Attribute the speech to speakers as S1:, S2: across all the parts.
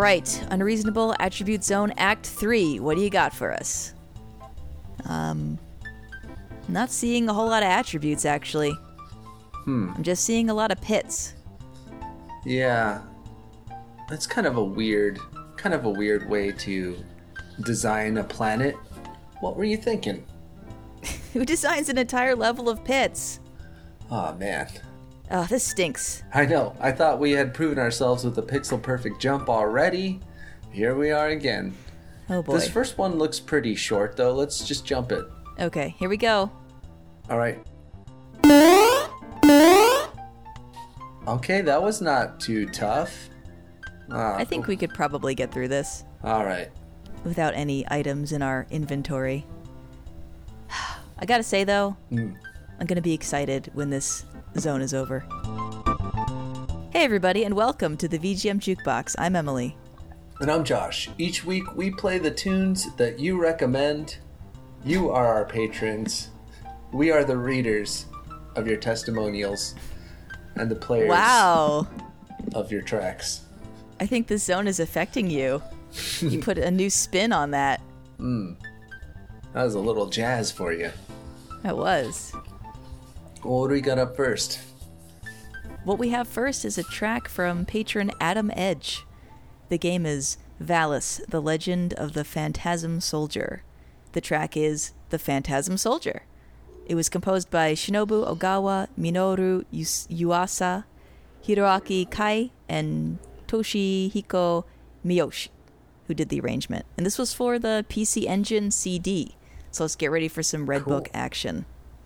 S1: right, Unreasonable Attribute Zone Act 3. What do you got for us? Not seeing a whole lot of attributes, actually. I'm just seeing a lot of pits.
S2: Yeah. That's kind of a weird way to design a planet. What were you thinking?
S1: Who designs an entire level of pits?
S2: Oh, man.
S1: Oh, this stinks.
S2: I know. I thought we had proven ourselves with the pixel-perfect jump already. Here we are again.
S1: Oh, boy.
S2: This first one looks pretty short, though. Let's just jump it.
S1: Okay, here we go.
S2: All right. Okay, that was not too tough.
S1: I think we could probably get through this.
S2: All right.
S1: Without any items in our inventory. I gotta say, though, I'm gonna be excited when this zone is over. Hey, everybody, and welcome to the VGM Jukebox. I'm Emily.
S2: And I'm Josh. Each week, we play the tunes that you recommend. You are our patrons. We are the readers of your testimonials and the players of your tracks.
S1: I think this zone is affecting you. You put a new spin on that.
S2: That was a little jazz for you.
S1: That was.
S2: Well, what do we got up first?
S1: What we have first is a track from patron Adam Edge. The game is Valis, The Legend of the Phantasm Soldier. The track is The Phantasm Soldier. It was composed by Shinobu Ogawa, Minoru Yuasa, Hiroaki Kai, and Toshihiko Miyoshi, who did the arrangement. And this was for the PC Engine CD. So let's get ready for some Red Book action.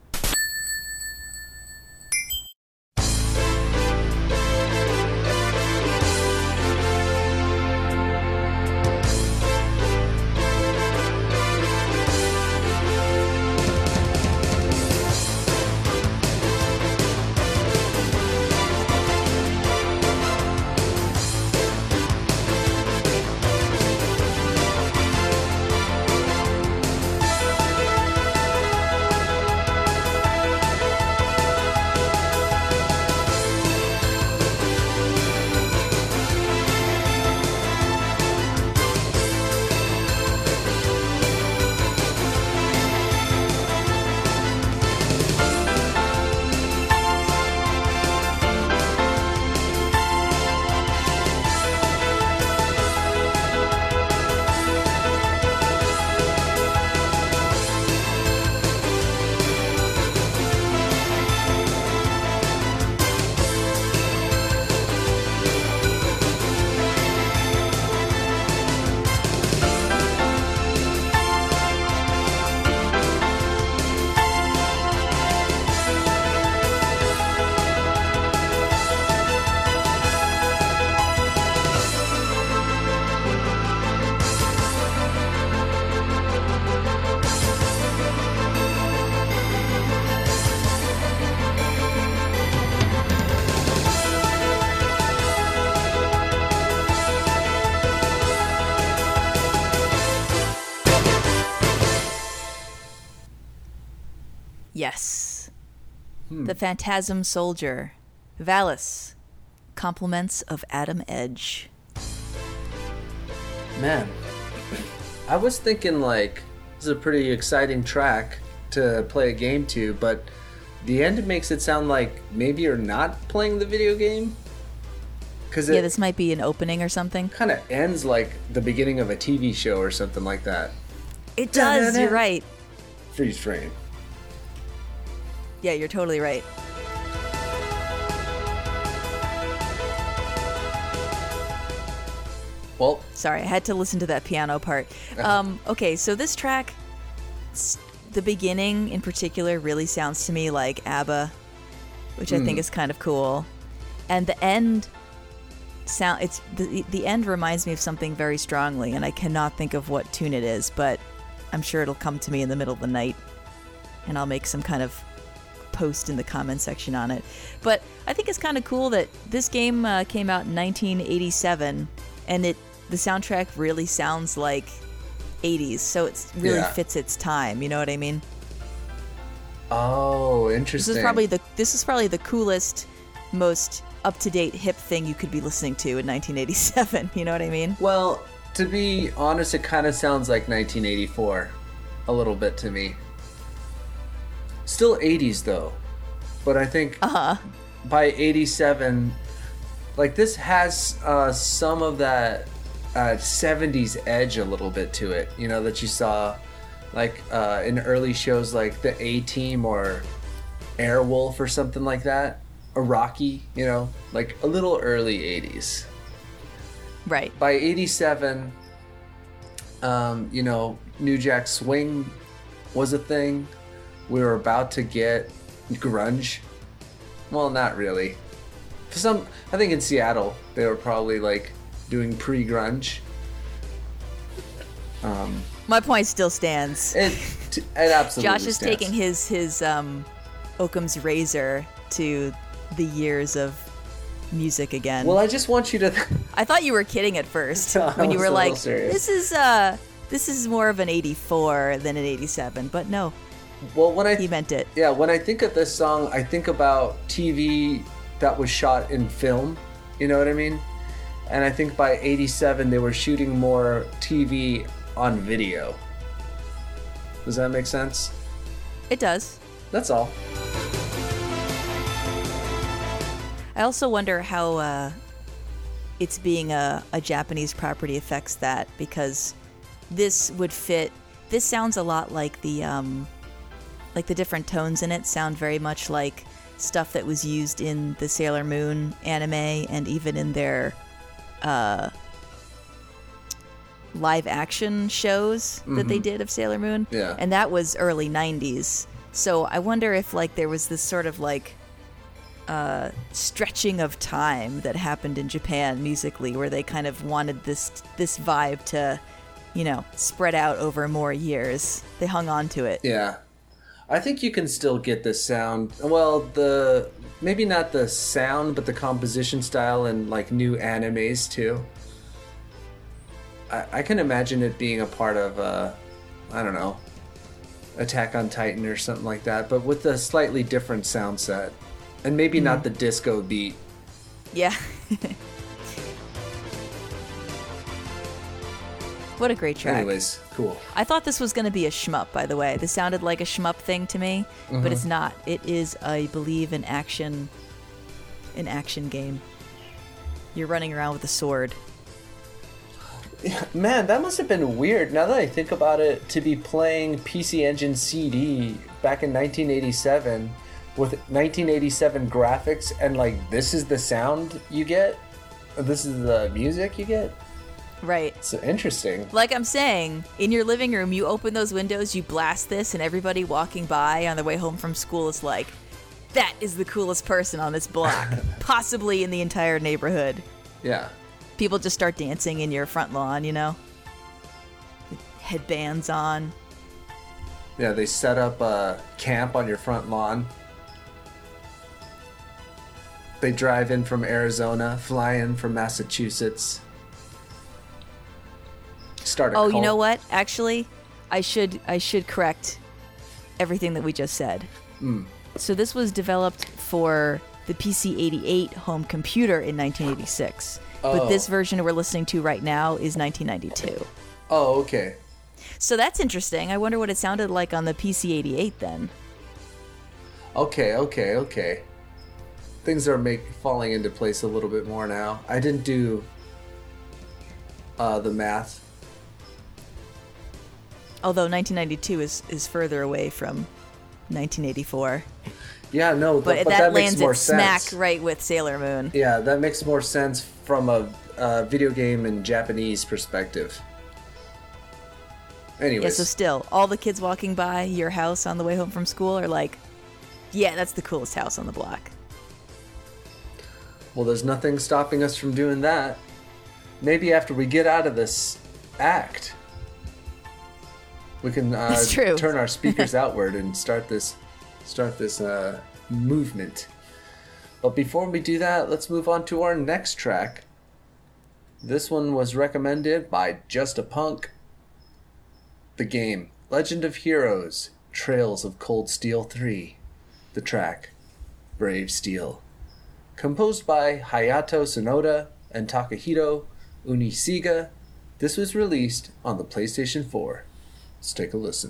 S1: Yes. The Phantasm Soldier. Valis. Compliments of Adam Edge.
S2: Man, I was thinking like, this is a pretty exciting track to play a game to, but the end makes it sound like maybe you're not playing the video game.
S1: Yeah, this might be an opening or something.
S2: Kind of ends like the beginning of a TV show or something like that.
S1: It does, you're right.
S2: Freeze frame.
S1: Yeah, you're totally right.
S2: Well,
S1: sorry, I had to listen to that piano part. Okay, so this track, the beginning in particular, really sounds to me like ABBA, which I think is kind of cool. And the end the end reminds me of something very strongly, and I cannot think of what tune it is, but I'm sure it'll come to me in the middle of the night, and I'll make some kind of post in the comment section on it. But I think it's kind of cool that this game came out in 1987, and the soundtrack really sounds like 80s, so it really fits its time. You know what I mean?
S2: Oh, interesting.
S1: This is probably the coolest, most up-to-date hip thing you could be listening to in 1987. You know what I mean?
S2: Well, to be honest, it kind of sounds like 1984 a little bit to me. Still 80s though, but I think by 87, like this has some of that 70s edge a little bit to it, you know, that you saw like in early shows like the A-Team or Airwolf or something like that, or Rocky, you know, like a little early 80s.
S1: Right.
S2: By 87, you know, New Jack Swing was a thing. We were about to get grunge. Well, not really. For some, I think in Seattle, they were probably like doing pre-grunge.
S1: My point still stands.
S2: It absolutely
S1: Josh is
S2: stands.
S1: taking his Occam's razor to the years of music again.
S2: Well, I just want you to...
S1: I thought you were kidding at first
S2: I
S1: when you
S2: was
S1: were
S2: a little
S1: like,
S2: serious.
S1: this is more of an 84 than an 87, but no,
S2: Well, when
S1: he meant it.
S2: Yeah, when I think of this song, I think about TV that was shot in film. You know what I mean? And I think by 87, they were shooting more TV on video. Does that make sense?
S1: It does.
S2: That's all.
S1: I also wonder how it's being a Japanese property affects that, because this would fit. This sounds a lot like the different tones in it sound very much like stuff that was used in the Sailor Moon anime and even in their live action shows that they did of Sailor Moon.
S2: Yeah.
S1: And that was early 90s. So I wonder if like there was this sort of like stretching of time that happened in Japan musically, where they kind of wanted this vibe to, you know, spread out over more years. They hung on to it.
S2: Yeah. I think you can still get the sound. Well, maybe not the sound, but the composition style in like new animes too. I can imagine it being a part of, I don't know, Attack on Titan or something like that, but with a slightly different sound set. And maybe not the disco beat.
S1: Yeah. What a great track.
S2: Anyways, cool.
S1: I thought this was going to be a shmup, by the way. This sounded like a shmup thing to me, but it's not. It is, I believe, an action game. You're running around with a sword.
S2: Man, that must have been weird, now that I think about it, to be playing PC Engine CD back in 1987 with 1987 graphics, and like, this is the sound you get? This is the music you get?
S1: Right.
S2: It's interesting.
S1: Like I'm saying, in your living room, you open those windows, you blast this, and everybody walking by on their way home from school is like, that is the coolest person on this block, possibly in the entire neighborhood.
S2: Yeah.
S1: People just start dancing in your front lawn, you know? With headbands on.
S2: Yeah, they set up a camp on your front lawn. They drive in from Arizona, fly in from Massachusetts. Start a
S1: Oh,
S2: cult.
S1: you know what? Actually, I should correct everything that we just said. So this was developed for the PC-88 home computer in 1986. But
S2: Oh.
S1: this version we're listening to right now is 1992.
S2: Oh, okay.
S1: So that's interesting. I wonder what it sounded like on the PC-88 then.
S2: Okay. Things are falling into place a little bit more now. I didn't do the math.
S1: Although 1992 is further away from 1984.
S2: Yeah, no,
S1: But
S2: but
S1: that
S2: makes
S1: lands
S2: more
S1: it smack
S2: sense.
S1: right with Sailor Moon.
S2: Yeah, that makes more sense from a video game and Japanese perspective.
S1: Yeah,
S2: Anyways,
S1: so still, all the kids walking by your house on the way home from school are like, yeah, that's the coolest house on the block.
S2: well, there's nothing stopping us from doing that. Maybe after we get out of this act, we can
S1: That's true.
S2: turn our speakers outward and start this movement. But before we do that, let's move on to our next track. This one was recommended by Just a Punk. The game Legend of Heroes: Trails of Cold Steel 3. The track Brave Steel. Composed by Hayato Sonoda and Takahito Unisuga, this was released on the PlayStation 4. Let's take a listen.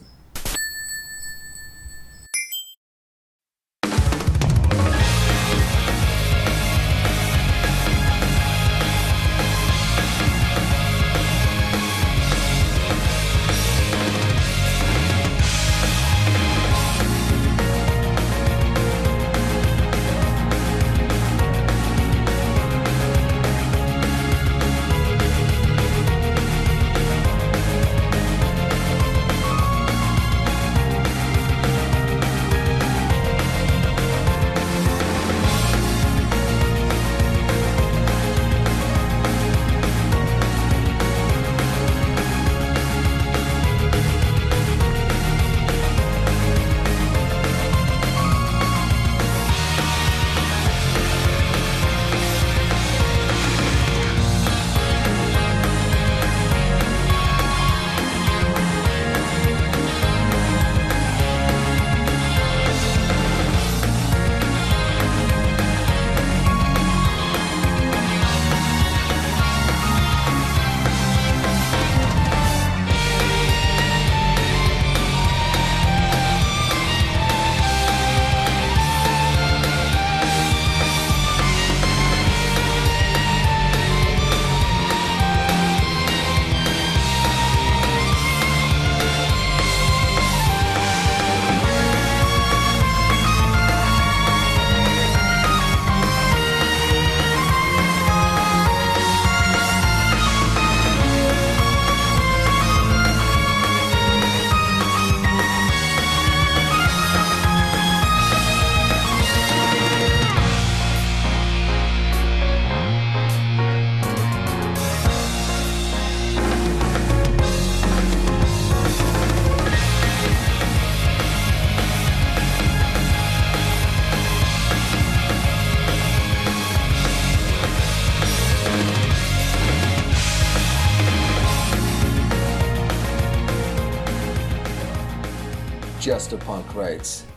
S2: Just a Punk writes,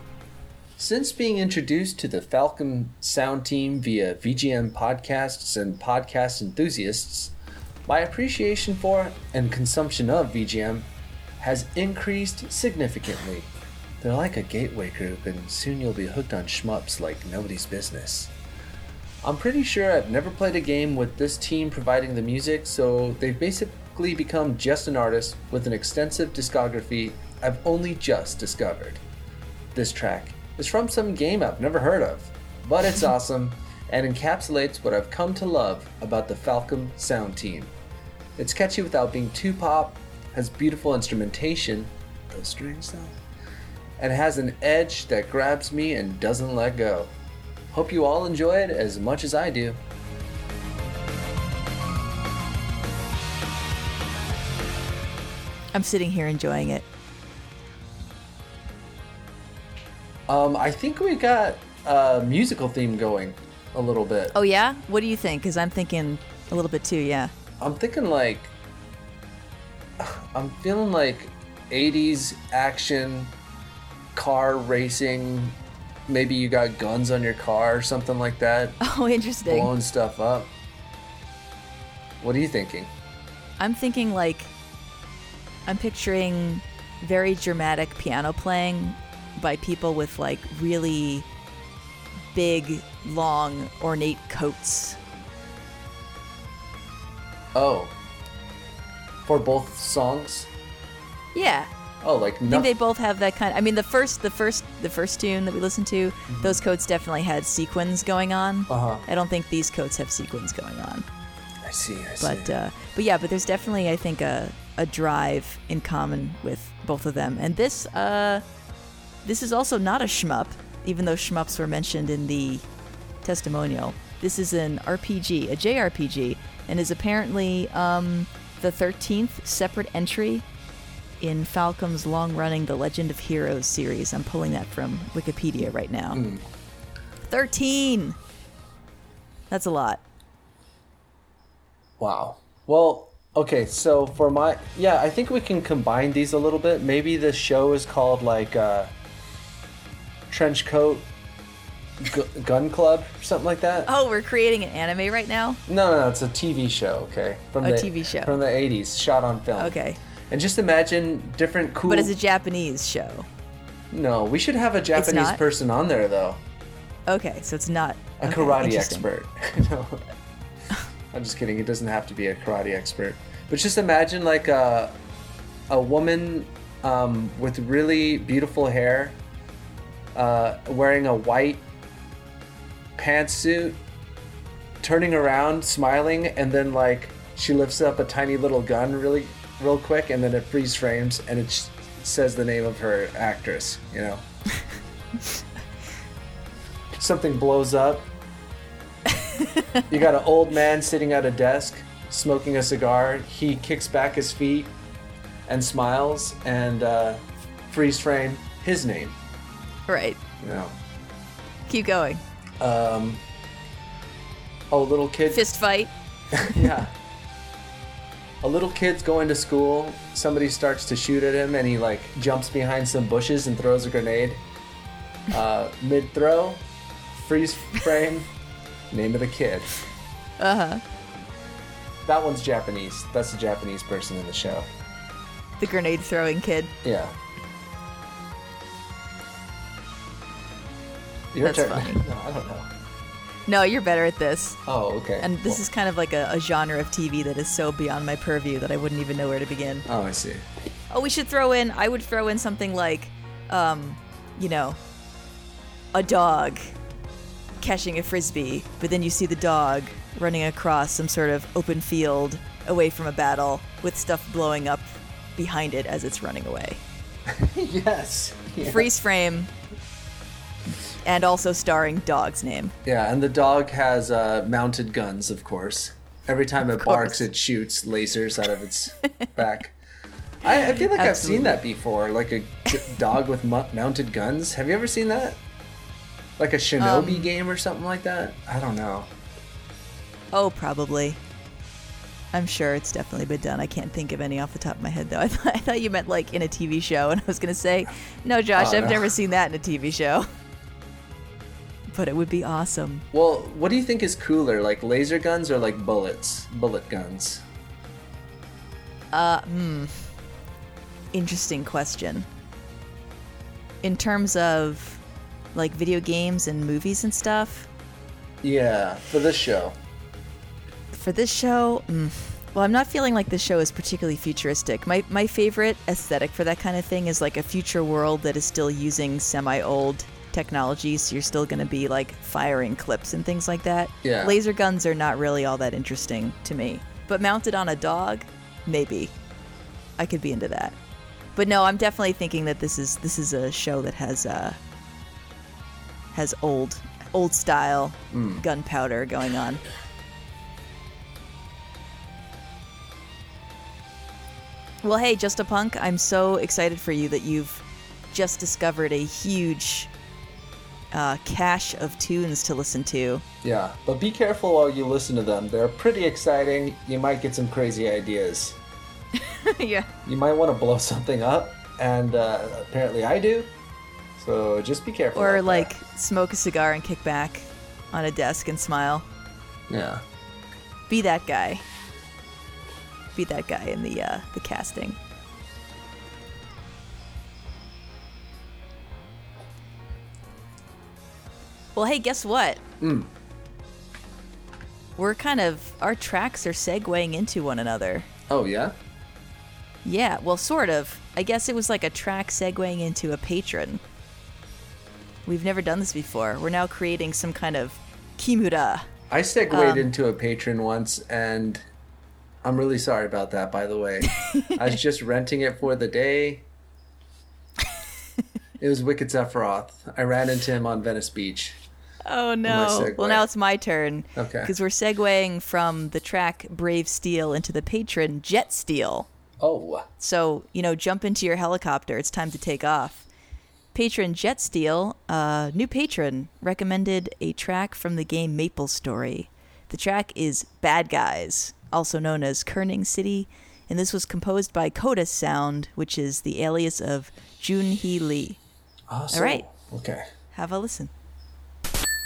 S2: since being introduced to the Falcom sound team via VGM podcasts and podcast enthusiasts, my appreciation for and consumption of VGM has increased significantly. They're like a gateway group, and soon you'll be hooked on shmups like nobody's business. I'm pretty sure I've never played a game with this team providing the music, so they've basically become just an artist with an extensive discography I've only just discovered. This track is from some game I've never heard of, but it's awesome and encapsulates what I've come to love about the Falcom sound team. It's catchy without being too pop, has beautiful instrumentation, those strings though, and has an edge that grabs me and doesn't let go. Hope you all enjoy it as much as I do.
S1: I'm sitting here enjoying it.
S2: I think we got a musical theme going a little bit.
S1: Oh yeah? What do you think? Because I'm thinking a little bit too, yeah.
S2: I'm feeling like 80s action, car racing. Maybe you got guns on your car or something like that.
S1: Oh, interesting.
S2: Blowing stuff up. What are you thinking?
S1: I'm thinking I'm picturing very dramatic piano playing by people with really big, long, ornate coats.
S2: Oh. For both songs?
S1: Yeah.
S2: Oh,
S1: I think they both have that kind of, I mean, the first tune that we listened to, those coats definitely had sequins going on.
S2: Uh-huh.
S1: I don't think these coats have sequins going on.
S2: I see.
S1: But there's definitely, I think, a drive in common with both of them. And this is also not a shmup, even though shmups were mentioned in the testimonial. This is an RPG, a JRPG, and is apparently the 13th separate entry in Falcom's long-running The Legend of Heroes series. I'm pulling that from Wikipedia right now. 13! That's a lot.
S2: Wow. Well, okay, so for I think we can combine these a little bit. Maybe the show is called Trench Coat Gun Club or something like that.
S1: Oh, we're creating an anime right now?
S2: No, it's a TV show. Okay,
S1: TV show
S2: from the 80s, shot on film.
S1: Okay.
S2: And just imagine different cool.
S1: But it's a Japanese show.
S2: No, we should have a Japanese person on there though.
S1: Okay, so it's not
S2: a karate expert. No, I'm just kidding. It doesn't have to be a karate expert. But just imagine like a woman with really beautiful hair, wearing a white pantsuit, turning around, smiling, and then like she lifts up a tiny little gun real quick, and then it freeze frames and it says the name of her actress, you know. Something blows up. You got an old man sitting at a desk smoking a cigar. He kicks back his feet and smiles, and freeze frame his name.
S1: Right.
S2: You know.
S1: Keep going.
S2: Little kid.
S1: Fist fight.
S2: Yeah. A little kid's going to school. Somebody starts to shoot at him, and he like jumps behind some bushes and throws a grenade. Mid throw, freeze frame, name of the kid. That one's Japanese. That's the Japanese person in the show.
S1: The grenade throwing kid.
S2: Yeah. Your
S1: That's
S2: turn.
S1: funny.
S2: No, I don't know.
S1: No, you're better at this.
S2: Oh, okay.
S1: And this is kind of like a genre of TV that is so beyond my purview that I wouldn't even know where to begin.
S2: Oh, I see.
S1: Oh, I would throw in something like, you know, a dog catching a frisbee, but then you see the dog running across some sort of open field away from a battle with stuff blowing up behind it as it's running away.
S2: Yes. Yeah.
S1: Freeze frame, and also starring dog's name.
S2: Yeah, and the dog has mounted guns, of course. Every time it barks, it shoots lasers out of its back. I feel like I've seen that before, like a dog with mounted guns. Have you ever seen that? Like a Shinobi game or something like that? I don't know.
S1: Oh, probably. I'm sure it's definitely been done. I can't think of any off the top of my head, though. I thought you meant like in a TV show, and I was going to say, no, Josh, I've never seen that in a TV show. But it would be awesome.
S2: Well, what do you think is cooler, like laser guns or like bullet guns?
S1: Interesting question. In terms of like video games and movies and stuff?
S2: Yeah, for this show.
S1: For this show, well, I'm not feeling like this show is particularly futuristic. My favorite aesthetic for that kind of thing is like a future world that is still using semi-old technology, so you're still going to be like firing clips and things like that.
S2: Yeah.
S1: Laser guns are not really all that interesting to me. But mounted on a dog, maybe. I could be into that. But no, I'm definitely thinking that this is a show that has old style gunpowder going on. Well, hey, Just a Punk, I'm so excited for you that you've just discovered a huge cache of tunes to listen to.
S2: Yeah, but be careful while you listen to them. They're pretty exciting. You might get some crazy ideas.
S1: Yeah.
S2: You might want to blow something up, and apparently I do. So just be careful.
S1: Or like smoke a cigar and kick back on a desk and smile.
S2: Yeah.
S1: Be that guy. Be that guy in the casting. Well, hey, guess what? Our tracks are segueing into one another.
S2: Oh, yeah?
S1: Yeah, well, sort of. I guess it was like a track segueing into a patron. We've never done this before. We're now creating some kind of kimura.
S2: I segued into a patron once, and I'm really sorry about that, by the way. I was just renting it for the day. It was Wicked Sephiroth. I ran into him on Venice Beach.
S1: Oh, no. Well, now it's my turn.
S2: Okay.
S1: Because we're segueing from the track Brave Steel into the patron Jet Steel.
S2: Oh.
S1: So, jump into your helicopter. It's time to take off. Patron Jet Steel, new patron, recommended a track from the game Maple Story. The track is Bad Guys, also known as Kerning City, and this was composed by Coda Sound, which is the alias of Junhee Lee.
S2: Awesome.
S1: All right.
S2: Okay.
S1: Have a listen.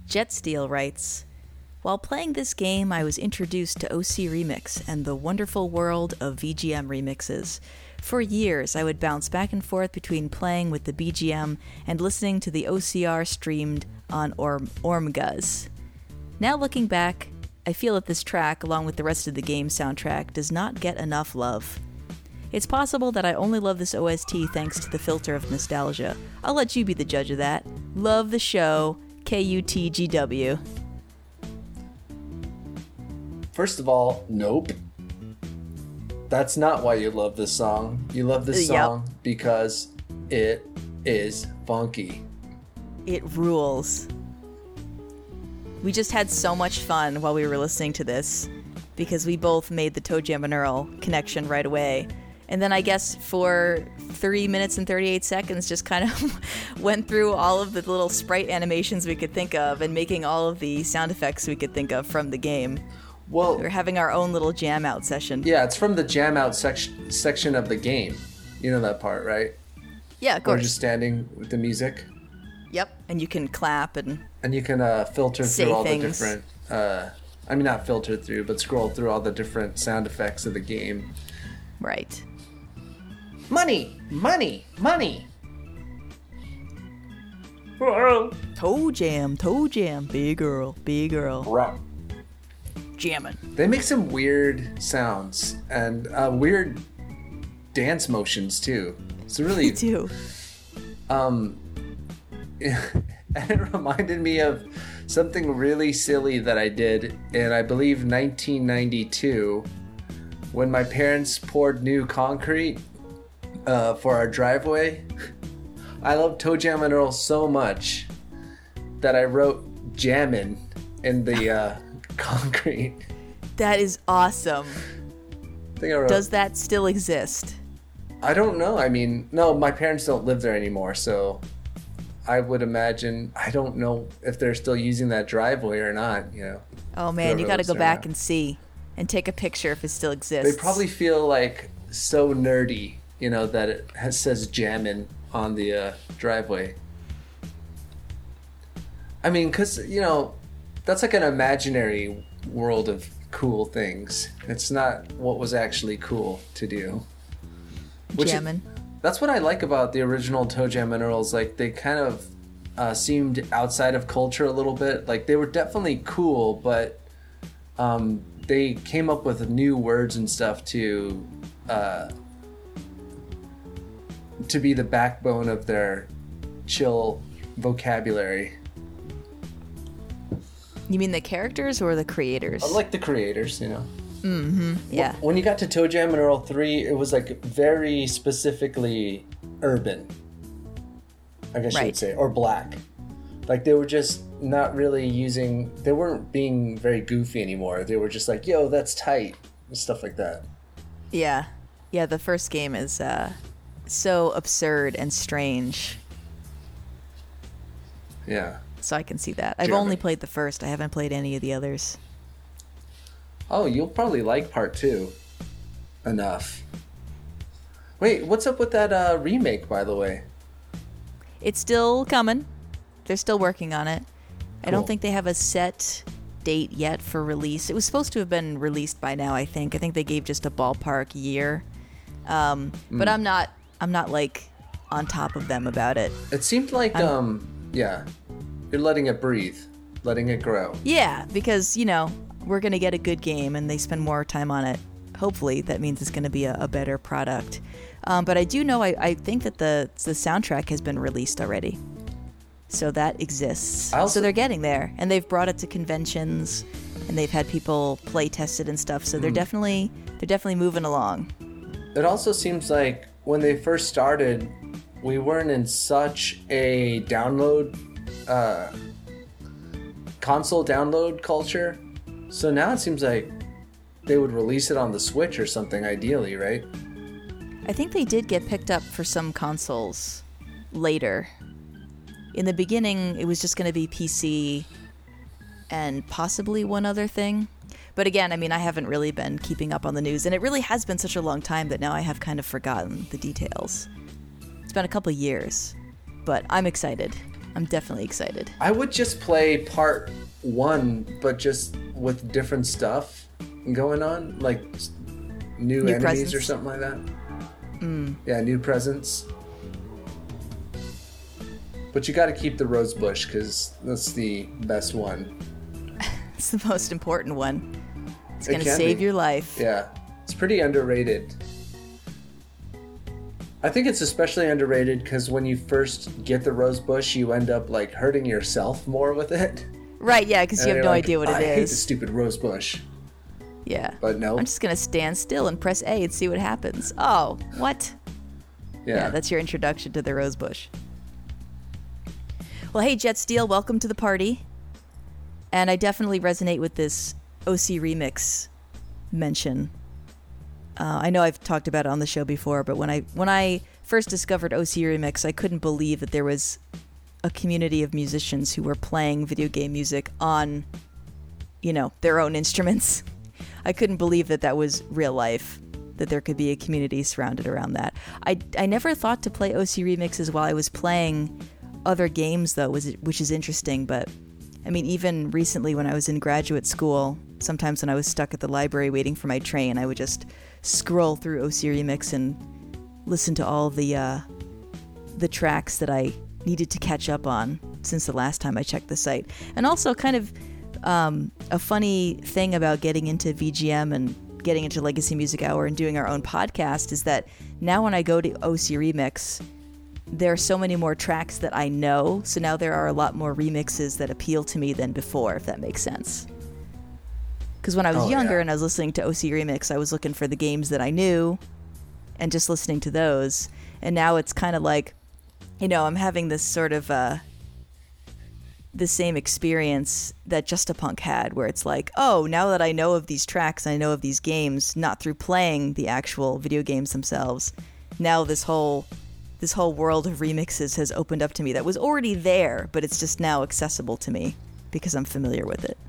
S1: Jetsteel writes, while playing this game, I was introduced to OC Remix and the wonderful world of VGM remixes. For years, I would bounce back and forth between playing with the BGM and listening to the OCR streamed on Ormguz. Now looking back, I feel that this track, along with the rest of the game soundtrack, does not get enough love. It's possible that I only love this OST thanks to the filter of nostalgia. I'll let you be the judge of that. Love the show, KUTGW.
S2: First of all, nope. That's not why you love this song. You love this song because it is funky.
S1: It rules. We just had so much fun while we were listening to this because we both made the ToeJam and Earl connection right away. And then I guess for 3 minutes and 38 seconds just kind of went through all of the little sprite animations we could think of and making all of the sound effects we could think of from the game.
S2: Well,
S1: we're having our own little jam out session.
S2: Yeah, it's from the jam out section of the game. You know that part, right?
S1: Yeah, of course.
S2: We're just standing with the music.
S1: Yep, and you can clap and
S2: you can filter through all
S1: things.
S2: The different. I mean, not filter through, but scroll through all the different sound effects of the game.
S1: Right.
S2: Money, money, money.
S1: ToeJam, big girl.
S2: Rock.
S1: Jamming.
S2: They make some weird sounds and weird dance motions too. It's really.
S1: They do.
S2: And it reminded me of something really silly that I did in, I believe, 1992, when my parents poured new concrete for our driveway. I love ToeJam and Earl so much that I wrote "jammin" in the concrete.
S1: That is awesome.
S2: I think I wrote,
S1: does that still exist?
S2: I don't know. I mean, no, my parents don't live there anymore, so I would imagine, I don't know if they're still using that driveway or not, you know.
S1: Oh man, you got to go back and see and take a picture if it still exists.
S2: They probably feel like so nerdy, you know, that it says "jammin" on the driveway. I mean, because, you know, that's like an imaginary world of cool things. It's not what was actually cool to do.
S1: Jammin'.
S2: That's what I like about the original ToeJam and Earls. Like, they kind of seemed outside of culture a little bit. Like, they were definitely cool, but they came up with new words and stuff to be the backbone of their chill vocabulary.
S1: You mean the characters or the creators?
S2: I like the creators, you know.
S1: Mm-hmm. Yeah.
S2: When you got to ToeJam and Earl 3, it was like very specifically urban, I guess you would say, or black. Like, they were just not really they weren't being very goofy anymore. They were just like, yo, that's tight, and stuff like that.
S1: Yeah. Yeah, the first game is so absurd and strange.
S2: Yeah.
S1: So I can see that. I've only played the first. I haven't played any of the others.
S2: Oh, you'll probably like part 2 enough. Wait, what's up with that remake, by the way?
S1: It's still coming. They're still working on it.
S2: Cool.
S1: I don't think they have a set date yet for release. It was supposed to have been released by now, I think. I think they gave just a ballpark year. But I'm not like on top of them about it.
S2: It seemed like yeah, you're letting it breathe, letting it grow.
S1: Yeah, because, you know, we're going to get a good game and they spend more time on it. Hopefully that means it's going to be a better product. But I do know, I think that the soundtrack has been released already. So that exists. So they're getting there. And they've brought it to conventions and they've had people play test it and stuff. So they're definitely moving along.
S2: It also seems like when they first started, we weren't in such a console download culture. So now it seems like they would release it on the Switch or something, ideally, right?
S1: I think they did get picked up for some consoles later. In the beginning, it was just going to be PC and possibly one other thing. But again, I mean, I haven't really been keeping up on the news, and it really has been such a long time that now I have kind of forgotten the details. It's been a couple of years, but I'm excited. I'm definitely excited.
S2: I would just play part 1, but just with different stuff going on, like new enemies
S1: presents.
S2: or something like that. Yeah, new presents. But you got to keep the rose bush because that's the best one.
S1: It's the most important one. It's
S2: It
S1: going to
S2: can
S1: save
S2: be.
S1: your life.
S2: Yeah, it's pretty underrated. I think it's especially underrated because when you first get the rose bush, you end up like hurting yourself more with it.
S1: Right, yeah, because you
S2: And
S1: have
S2: you're
S1: no
S2: like,
S1: idea what
S2: I
S1: it
S2: hate
S1: is.
S2: the stupid rose bush.
S1: Yeah.
S2: But no.
S1: I'm just going to stand still and press A and see what happens. Oh, what? Yeah, that's your introduction to the rose bush. Well, hey, Jet Steel, welcome to the party. And I definitely resonate with this OC Remix mention. I know I've talked about it on the show before, but when I first discovered OC Remix, I couldn't believe that there was a community of musicians who were playing video game music on, their own instruments. I couldn't believe that was real life, that there could be a community surrounded around that. I never thought to play OC remixes while I was playing other games, though, which is interesting. But, I mean, even recently when I was in graduate school, sometimes when I was stuck at the library waiting for my train, I would just scroll through OC Remix and listen to all the tracks that I needed to catch up on since the last time I checked the site. And also kind of a funny thing about getting into VGM and getting into Legacy Music Hour and doing our own podcast is that now when I go to OC Remix, there are so many more tracks that I know, so now there are a lot more remixes that appeal to me than before, if that makes sense. Because when I was younger and I was listening to OC Remix, I was looking for the games that I knew and just listening to those. And now it's kind of like, I'm having this sort of the same experience that Just a Punk had, where it's like, oh, now that I know of these tracks, I know of these games, not through playing the actual video games themselves, now this whole world of remixes has opened up to me that was already there, but it's just now accessible to me because I'm familiar with it.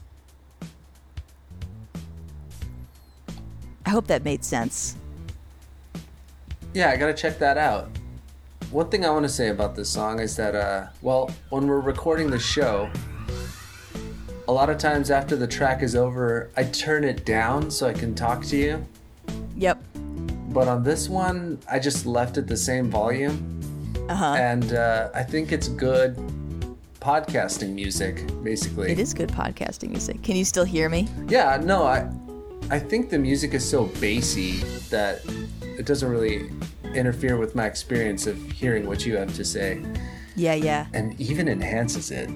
S1: I hope that made sense.
S2: Yeah, I gotta check that out. One thing I want to say about this song is that, when we're recording the show, a lot of times after the track is over, I turn it down so I can talk to you.
S1: Yep.
S2: But on this one, I just left it the same volume.
S1: Uh-huh.
S2: And I think it's good podcasting music, basically.
S1: It is good podcasting music. Can you still hear me?
S2: Yeah, no, I think the music is so bassy that it doesn't really interfere with my experience of hearing what you have to say.
S1: Yeah.
S2: And even enhances it.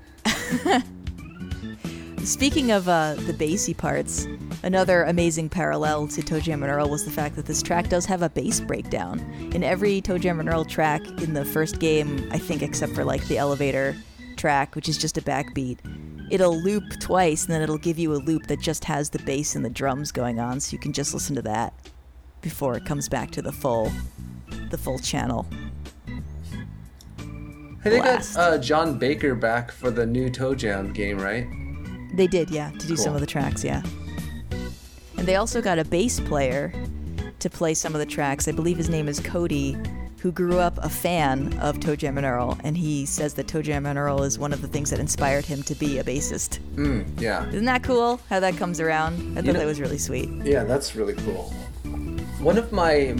S1: Speaking of the bassy parts, another amazing parallel to ToeJam and Earl was the fact that this track does have a bass breakdown. In every ToeJam and Earl track in the first game, I think except for like the elevator track, which is just a backbeat, it'll loop twice and then it'll give you a loop that just has the bass and the drums going on, so you can just listen to that before it comes back to the full channel.
S2: Hey, they got John Baker back for the new ToeJam game, right?
S1: They did, yeah, to do some of the tracks, yeah. And they also got a bass player to play some of the tracks. I believe his name is Cody, who grew up a fan of ToeJam and Earl, and he says that ToeJam and Earl is one of the things that inspired him to be a bassist.
S2: Yeah.
S1: Isn't that cool, how that comes around? I thought that was really sweet.
S2: Yeah, that's really cool. One of my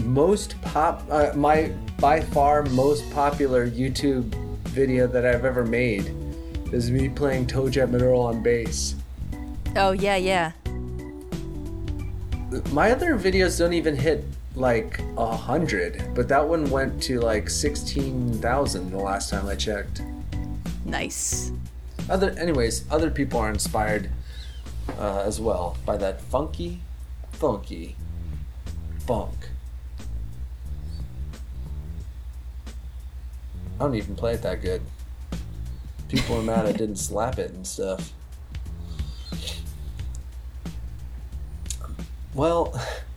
S2: by far most popular YouTube video that I've ever made is me playing ToeJam and Earl on bass.
S1: Oh, yeah.
S2: My other videos don't even hit like 100, but that one went to like 16,000 the last time I checked.
S1: Nice.
S2: Other people are inspired as well by that funky funk. I don't even play it that good. People are mad I didn't slap it and stuff. Well,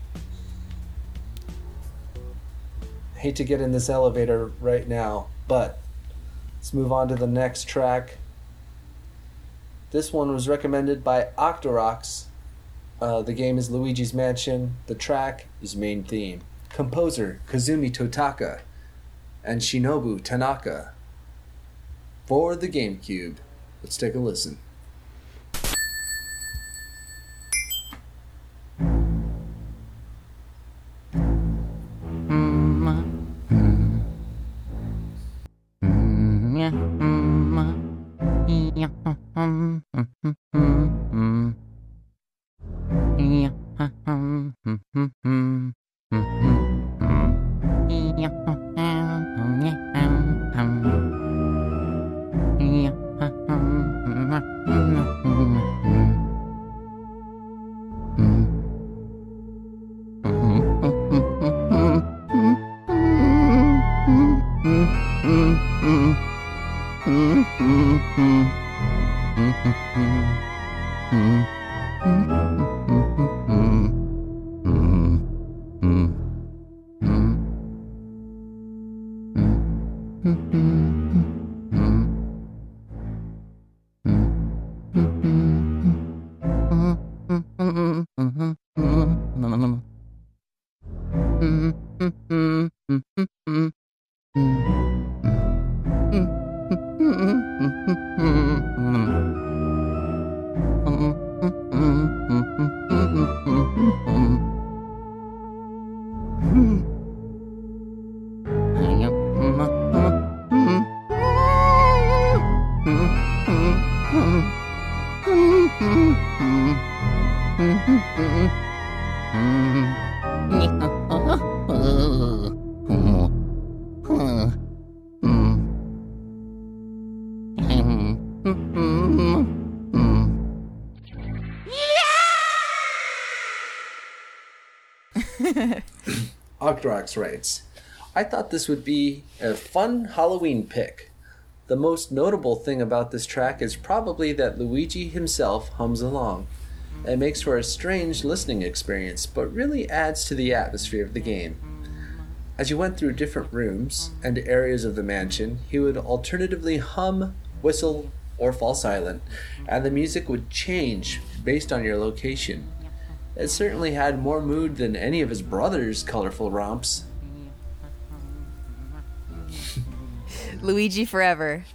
S2: hate to get in this elevator right now, but let's move on to the next track. This one was recommended by Octorox. The game is Luigi's Mansion. The track is Main Theme. Composer Kazumi Totaka and Shinobu Tanaka. for the GameCube. Let's take a listen. Octorox writes, I thought this would be a fun Halloween pick. The most notable thing about this track is probably that Luigi himself hums along. It makes for a strange listening experience, but really adds to the atmosphere of the game. As you went through different rooms and areas of the mansion, he would alternatively hum, whistle, or fall silent, and the music would change based on your location. It certainly had more mood than any of his brother's colorful romps.
S1: Luigi forever.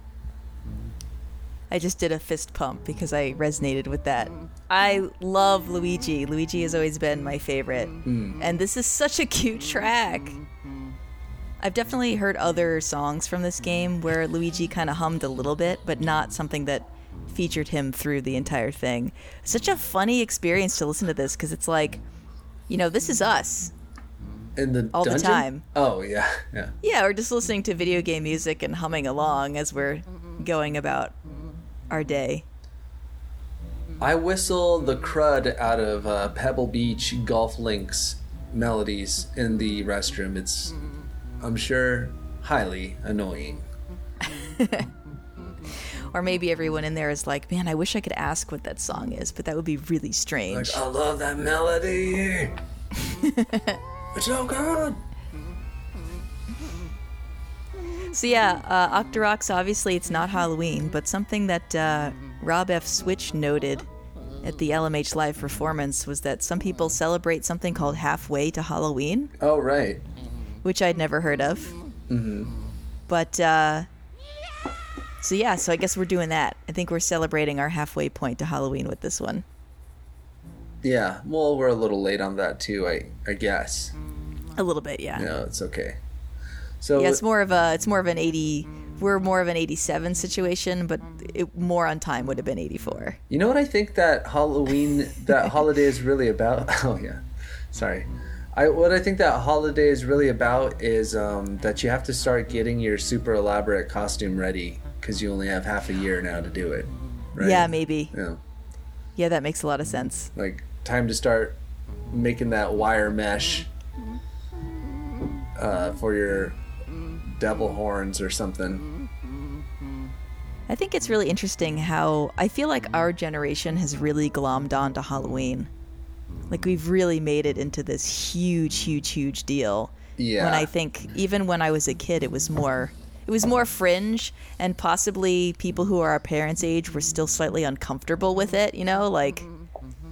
S1: I just did a fist pump because I resonated with that. I love Luigi. Luigi has always been my favorite. And this is such a cute track. I've definitely heard other songs from this game where Luigi kind of hummed a little bit, but not something that featured him through the entire thing. Such a funny experience to listen to this because it's like, you know, this is us.
S2: In the
S1: all
S2: dungeon?
S1: The time.
S2: Oh, yeah.
S1: Yeah, we're just listening to video game music and humming along as we're going about our day.
S2: I whistle the crud out of Pebble Beach Golf Links melodies in the restroom. It's, I'm sure, highly annoying.
S1: Or maybe everyone in there is like, man, I wish I could ask what that song is, but that would be really strange.
S2: Like, I love that melody. It's so good.
S1: So yeah, Octorox, obviously it's not Halloween, but something that Rob F. Switch noted at the LMH Live performance was that some people celebrate something called Halfway to Halloween.
S2: Oh, right.
S1: Which I'd never heard of.
S2: Mm-hmm.
S1: But, so yeah, so I guess we're doing that. I think we're celebrating our halfway point to Halloween with this one.
S2: Yeah, well, we're a little late on that too, I guess.
S1: A little bit, yeah.
S2: No, it's okay. So
S1: yeah, it's more of an 80. We're more of an 87 situation, but more on time would have been 84.
S2: You know what I think that holiday is really about? Oh yeah, sorry. What I think that holiday is really about is that you have to start getting your super elaborate costume ready because you only have half a year now to do it. Right?
S1: Yeah, maybe.
S2: Yeah.
S1: Yeah, that makes a lot of sense.
S2: Like time to start making that wire mesh for your devil horns or something.
S1: I think it's really interesting how I feel like our generation has really glommed onto Halloween. Like we've really made it into this huge deal.
S2: Yeah.
S1: When I think even when I was a kid, it was more fringe, and possibly people who are our parents' age were still slightly uncomfortable with it, you know, like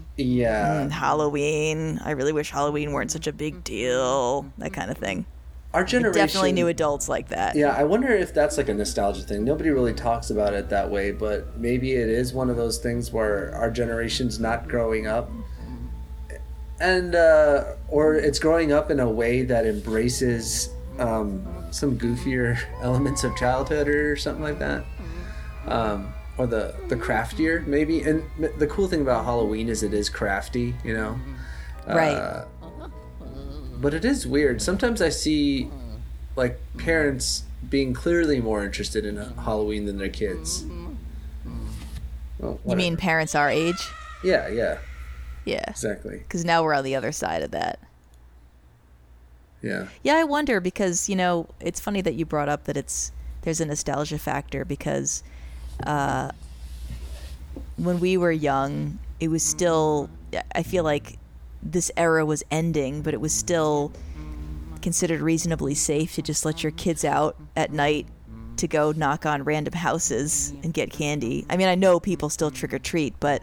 S2: yeah.
S1: Halloween. I really wish Halloween weren't such a big deal. That kind of thing.
S2: our generation
S1: Definitely knew adults like that.
S2: Yeah, I wonder if that's like a nostalgia thing. Nobody really talks about it that way, but maybe it is one of those things where our generation's not growing up, and or it's growing up in a way that embraces some goofier elements of childhood or something like that, or the craftier maybe. And the cool thing about Halloween is it is crafty, you know.
S1: Right.
S2: But it is weird. Sometimes I see, like, parents being clearly more interested in Halloween than their kids. Well,
S1: You mean parents our age?
S2: Yeah,
S1: Yeah.
S2: exactly.
S1: Because now we're on the other side of that.
S2: Yeah.
S1: Yeah, I wonder because, you know, it's funny that you brought up that there's a nostalgia factor because when we were young, it was still, I feel like this era was ending, but it was still considered reasonably safe to just let your kids out at night to go knock on random houses and get candy. I mean, I know people still trick or treat, but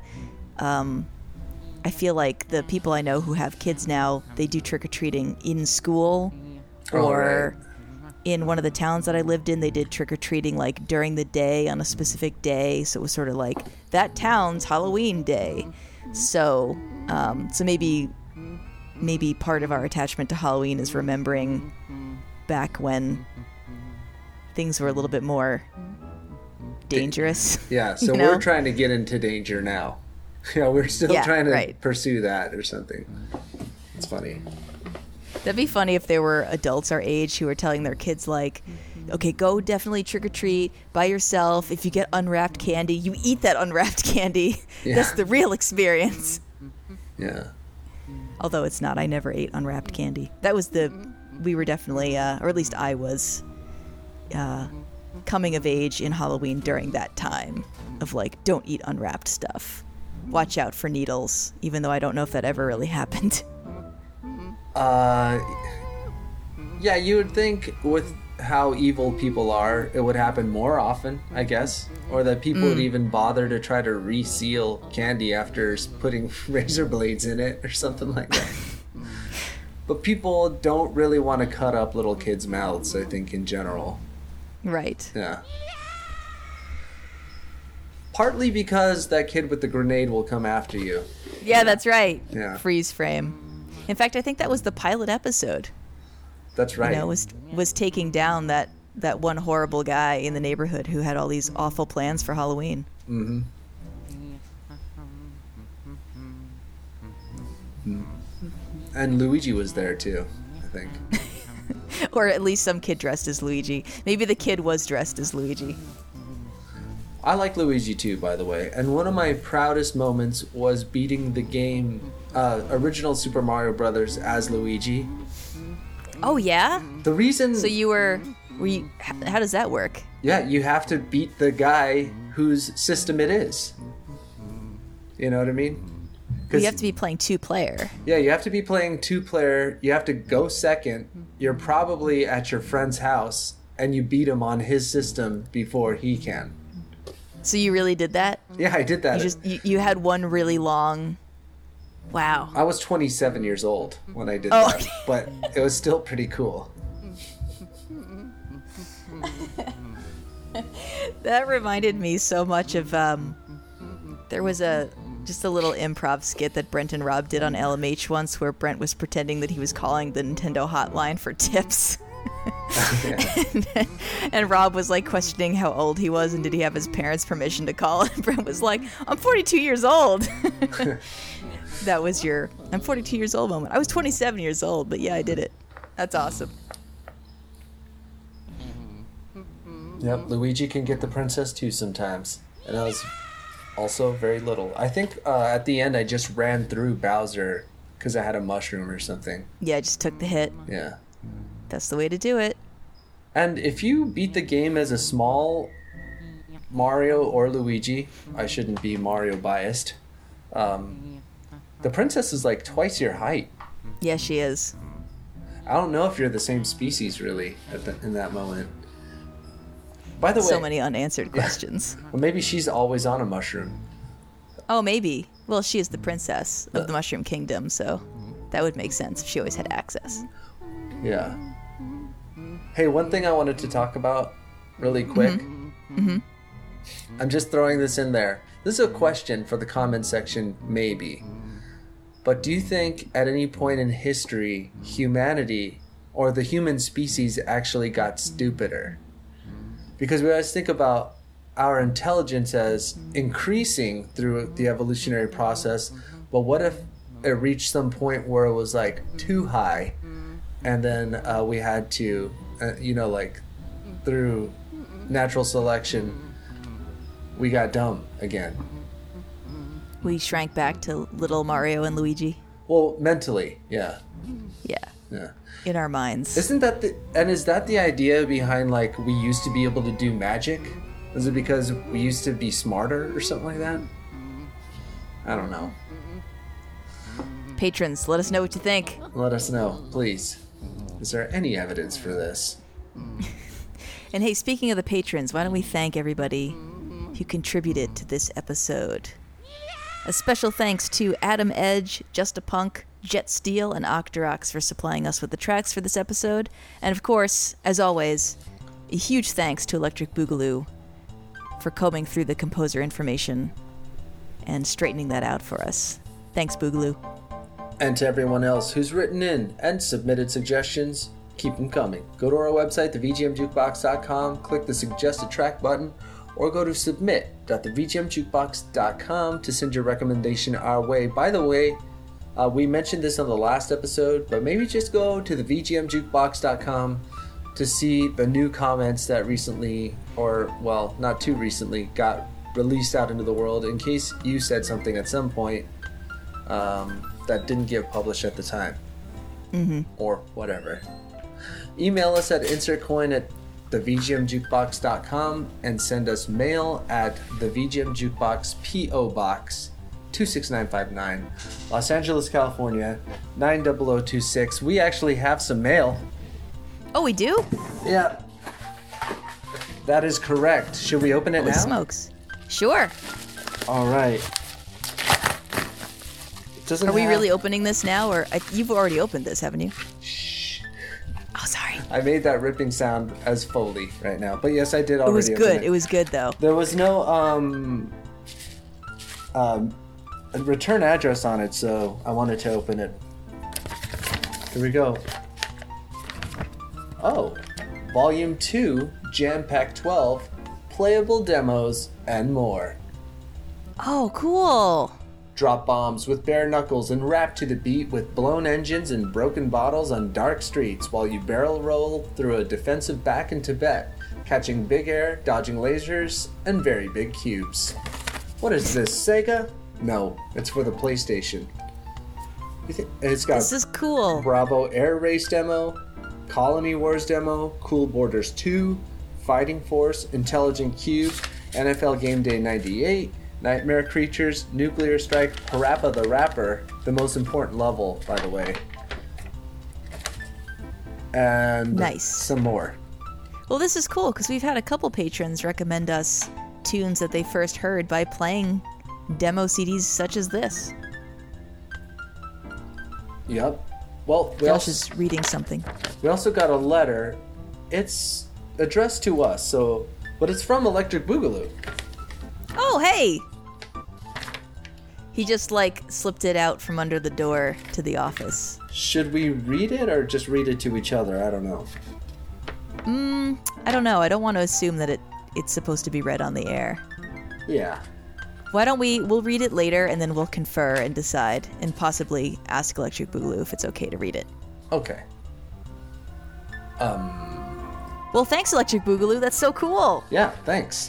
S1: I feel like the people I know who have kids now, they do trick or treating in school, or in one of the towns that I lived in, they did trick or treating like during the day on a specific day. So it was sort of like that town's Halloween day. So maybe part of our attachment to Halloween is remembering back when things were a little bit more dangerous.
S2: Yeah, so
S1: you know?
S2: we're trying to get into danger now. Yeah, we're still trying to pursue that or something. It's funny.
S1: That'd be funny if there were adults our age who were telling their kids, like, okay, go definitely trick or treat by yourself. If you get unwrapped candy, you eat that unwrapped candy.
S2: Yeah.
S1: That's the real experience.
S2: Yeah.
S1: Although it's not. I never ate unwrapped candy. We were definitely, or at least I was, coming of age in Halloween during that time of like, don't eat unwrapped stuff. Watch out for needles, even though I don't know if that ever really happened.
S2: Yeah, you would think with how evil people are, it would happen more often, I guess. Or that people would even bother to try to reseal candy after putting razor blades in it or something like that. But people don't really want to cut up little kids' mouths, I think, in general.
S1: Right.
S2: Yeah. Partly because that kid with the grenade will come after you.
S1: Yeah, that's right.
S2: Yeah.
S1: Freeze frame. In fact, I think that was the pilot episode.
S2: That's right.
S1: You know, was taking down that one horrible guy in the neighborhood who had all these awful plans for Halloween.
S2: Mm-hmm. And Luigi was there too, I think.
S1: Or at least some kid dressed as Luigi. Maybe the kid was dressed as Luigi.
S2: I like Luigi too, by the way. And one of my proudest moments was beating the game, original Super Mario Brothers as Luigi.
S1: Oh, yeah?
S2: The reason...
S1: So how does that work?
S2: Yeah, you have to beat the guy whose system it is. You know what I mean?
S1: You have to be playing 2-player.
S2: Yeah, you have to be playing 2-player. You have to go second. You're probably at your friend's house, and you beat him on his system before he can.
S1: So you really did that?
S2: Yeah, I did that.
S1: You had one really long... Wow.
S2: I was 27 years old when I did that, but it was still pretty cool.
S1: That reminded me so much of... there was just a little improv skit that Brent and Rob did on LMH once where Brent was pretending that he was calling the Nintendo hotline for tips. And Rob was like questioning how old he was and did he have his parents' permission to call, and Brent was like, I'm 42 years old. That was your I'm 42 years old moment. I was 27 years old, but yeah, I did it. That's awesome.
S2: Yep, Luigi can get the princess too sometimes. And I was also very little. I think at the end I just ran through Bowser because I had a mushroom or something.
S1: Yeah, I just took the hit.
S2: Yeah.
S1: That's the way to do it.
S2: And if you beat the game as a small Mario or Luigi, I shouldn't be Mario biased, the princess is like twice your height.
S1: Yeah, she is.
S2: I don't know if you're the same species, really, in that moment. By the way...
S1: So many unanswered questions.
S2: Well, maybe she's always on a mushroom.
S1: Oh, maybe. Well, she is the princess of the Mushroom Kingdom, so that would make sense if she always had access.
S2: Yeah. Hey, one thing I wanted to talk about really quick. I'm just throwing this in there. This is a question for the comment section, maybe. But do you think at any point in history, humanity or the human species actually got stupider? Because we always think about our intelligence as increasing through the evolutionary process, but what if it reached some point where it was like too high, and then we had to, like through natural selection, we got dumb again.
S1: We shrank back to little Mario and Luigi.
S2: Well, mentally, yeah.
S1: Yeah. In our minds.
S2: Is that the idea behind, like, we used to be able to do magic? Is it because we used to be smarter or something like that? I don't know.
S1: Patrons, let us know what you think.
S2: Let us know, please. Is there any evidence for this?
S1: And hey, speaking of the patrons, why don't we thank everybody who contributed to this episode? A special thanks to Adam Edge, Just a Punk, Jet Steel, and Octorox for supplying us with the tracks for this episode. And of course, as always, a huge thanks to Electric Boogaloo for combing through the composer information and straightening that out for us. Thanks, Boogaloo.
S2: And to everyone else who's written in and submitted suggestions, keep them coming. Go to our website, thevgmjukebox.com, click the suggested track button, or go to submit.thevgmjukebox.com to send your recommendation our way. By the way, we mentioned this on the last episode, but maybe just go to thevgmjukebox.com to see the new comments that recently, or, well, not too recently, got released out into the world, in case you said something at some point that didn't get published at the time. Or whatever. Email us at insertcoin@thevgmjukebox.com and send us mail at the VGM Jukebox P.O. Box 26959, Los Angeles, California 90026. We actually have some mail.
S1: Oh, we do?
S2: Yeah. That is correct. Should we open it
S1: Holy
S2: now?
S1: smokes. Sure.
S2: All right.
S1: Are we really opening this now, or you've already opened this, haven't you?
S2: Shh.
S1: Oh, sorry.
S2: I made that ripping sound as Foley right now, but yes, I did already.
S1: It was good.
S2: Open
S1: It was good though.
S2: There was no return address on it, so I wanted to open it. Here we go. Oh, Volume 2, Jam Pack 12, playable demos and more.
S1: Oh, cool.
S2: Drop bombs with bare knuckles and rap to the beat with blown engines and broken bottles on dark streets while you barrel roll through a defensive back in Tibet, catching big air, dodging lasers, and very big cubes. What is this, Sega? No, it's for the PlayStation. It's got
S1: This is cool.
S2: Bravo Air Race demo, Colony Wars demo, Cool Borders 2, Fighting Force, Intelligent Cube, NFL Game Day 98, Nightmare Creatures, Nuclear Strike, Parappa the Rapper, the most important level, by the way. And
S1: nice.
S2: Some more.
S1: Well, this is cool because we've had a couple patrons recommend us tunes that they first heard by playing demo CDs such as this.
S2: Yep. Well,
S1: Josh is reading something.
S2: We also got a letter. It's addressed to us, but it's from Electric Boogaloo.
S1: Oh, hey! He just, slipped it out from under the door to the office.
S2: Should we read it or just read it to each other? I don't know.
S1: I don't know. I don't want to assume that it's supposed to be read on the air.
S2: Yeah.
S1: Why don't we'll read it later and then we'll confer and decide and possibly ask Electric Boogaloo if it's okay to read it.
S2: Okay.
S1: Well, thanks, Electric Boogaloo. That's so cool.
S2: Yeah, thanks.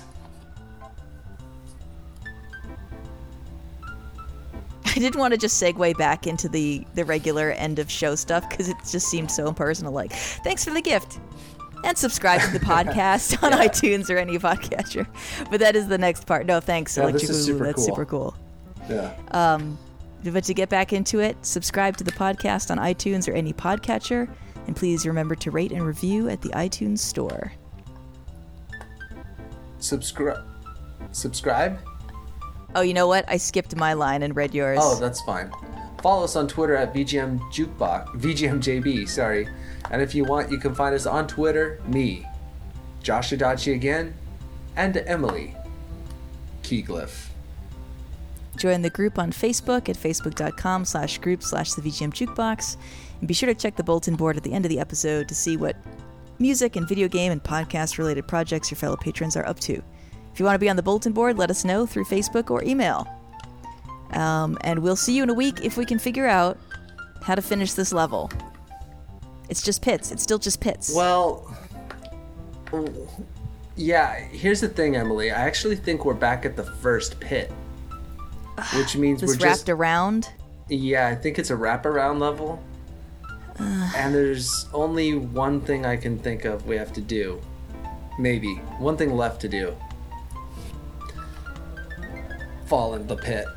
S1: I didn't want to just segue back into the regular end of show stuff because it just seemed so impersonal. Thanks for the gift. And subscribe to the podcast on iTunes or any podcatcher. But that is the next part. No, thanks, Electric Boogaloo. That's super cool.
S2: Yeah.
S1: But to get back into it, subscribe to the podcast on iTunes or any podcatcher. And please remember to rate and review at the iTunes store.
S2: Subscribe?
S1: Oh, you know what? I skipped my line and read yours.
S2: Oh, that's fine. Follow us on Twitter at VGMJB, And if you want, you can find us on Twitter, me, Josh Adachi again, and Emily Keyglyph.
S1: Join the group on Facebook at facebook.com/group/the VGM Jukebox. And be sure to check the bulletin board at the end of the episode to see what music and video game and podcast related projects your fellow patrons are up to. If you want to be on the bulletin board, let us know through Facebook or email. And we'll see you in a week if we can figure out how to finish this level. It's just pits. It's still just pits.
S2: Well, yeah, here's the thing, Emily. I actually think we're back at the first pit, which means
S1: this
S2: we're
S1: wrapped
S2: just...
S1: around?
S2: Yeah, I think it's a wraparound level. And there's only one thing I can think of we have to do. Maybe. One thing left to do. Fall in the pit.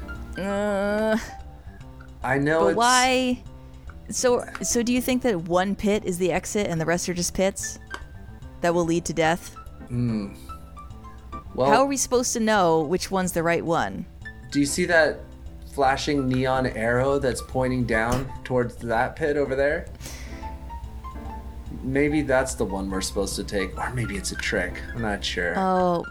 S2: I know
S1: but
S2: it's...
S1: why? So do you think that one pit is the exit and the rest are just pits that will lead to death?
S2: Well,
S1: how are we supposed to know which one's the right one?
S2: Do you see that flashing neon arrow that's pointing down towards that pit over there? Maybe that's the one we're supposed to take, or maybe it's a trick. I'm not sure.
S1: Oh,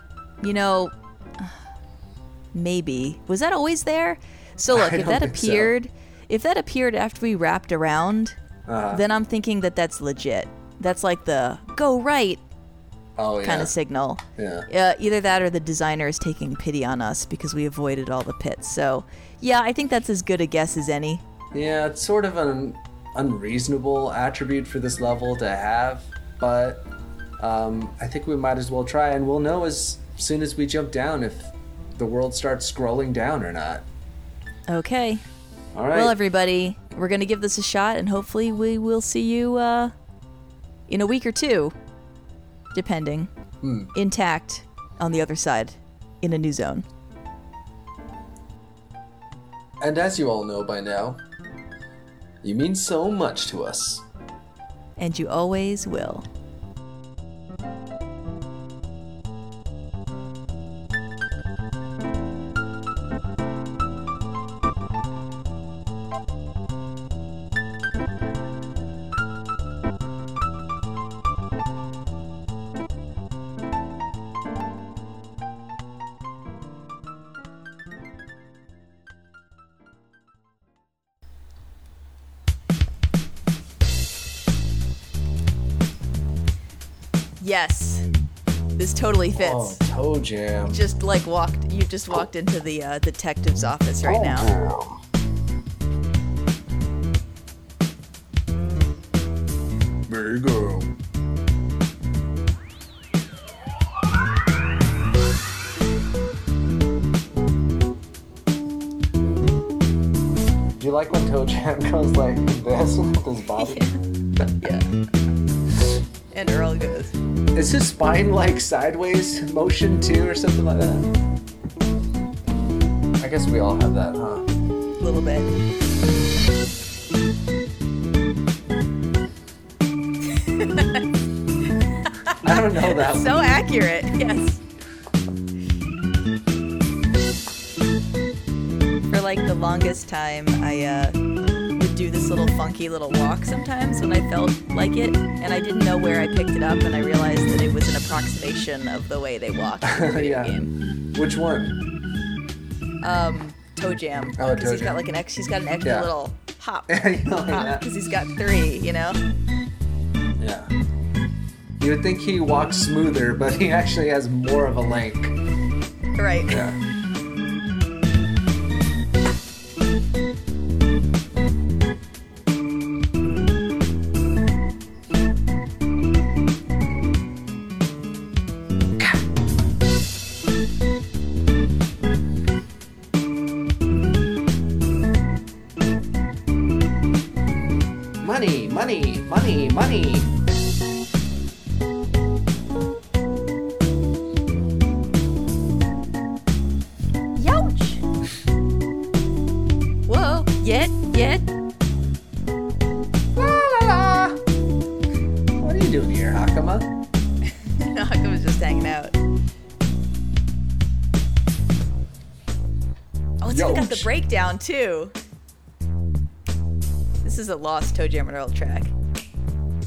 S1: maybe. Was that always there? So look, if that appeared after we wrapped around, then I'm thinking that that's legit. That's like the go right kind of signal.
S2: Yeah.
S1: Either that or the designer is taking pity on us because we avoided all the pits. So, yeah, I think that's as good a guess as any.
S2: Yeah, it's sort of an unreasonable attribute for this level to have, but I think we might as well try, and we'll know as soon as we jump down if the world starts scrolling down or not.
S1: Okay.
S2: All right.
S1: Well, everybody, we're going to give this a shot, and hopefully we will see you in a week or two, depending, intact on the other side in a new zone.
S2: And as you all know by now, you mean so much to us.
S1: And you always will. Yes, this totally fits.
S2: Oh, Toe Jam.
S1: You just walked into the detective's office right now.
S2: There you go. Do you like when Toe Jam goes like this with his body?
S1: Yeah. And Earl goes.
S2: Is his spine like sideways motion too, or something like that? I guess we all have that, huh?
S1: A little bit.
S2: I don't know that.
S1: So accurate, yes. For like the longest time, I would do this little funky little walk sometimes when I felt like it, and I didn't know where I picked it up, and I realized that it was an approximation of the way they walk in the video game.
S2: Which one?
S1: Toe Jam.
S2: Oh,
S1: Because
S2: Toe
S1: he's got
S2: Jam.
S1: like he's got an extra little hop.
S2: Yeah.
S1: Because he's got 3, you know?
S2: Yeah. You would think he walks smoother, but he actually has more of a length.
S1: Right.
S2: Yeah. Money, money, money, money.
S1: Youch! Whoa, yet.
S2: La la la. What are you doing here, Hakama?
S1: No, I was just hanging out. Oh, it's even got the
S2: Youch.
S1: breakdown, too. This is a lost Toe Jam and Earl track.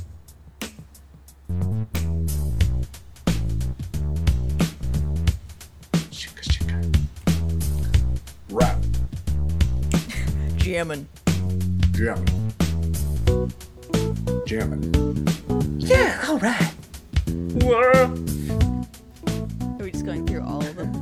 S1: Jamming.
S2: Jamming. Yeah, all right.
S1: Are we just going through all of them?